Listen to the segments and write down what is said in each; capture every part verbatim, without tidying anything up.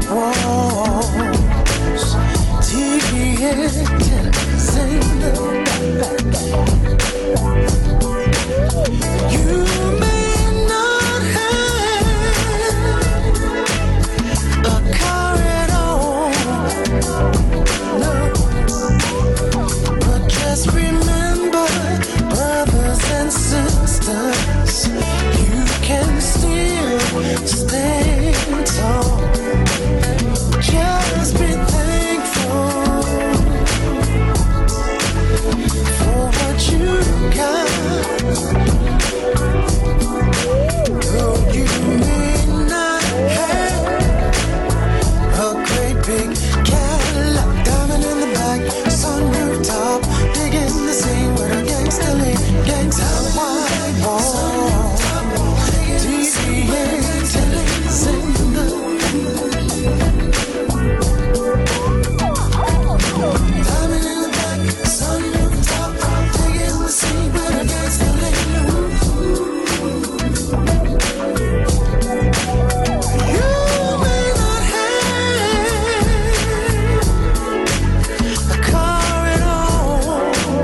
walls, T V antennas in the back. You may not have a car at all, no, but just remember, brothers and sisters, you can still stand tall. Just be thankful for what you got. Though you may not have a great big Cadillac, diamond in the back, sunroof top, digging the scene where the gangsta lean, gangsta wide wall, T V antennas in the diamond in the back, sunroof top, digging the scene where the gangsta lean. You may not have a car at all,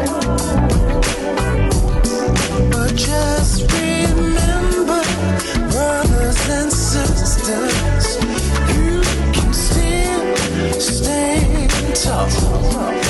but just remember, brothers and sisters, you can still stand tall.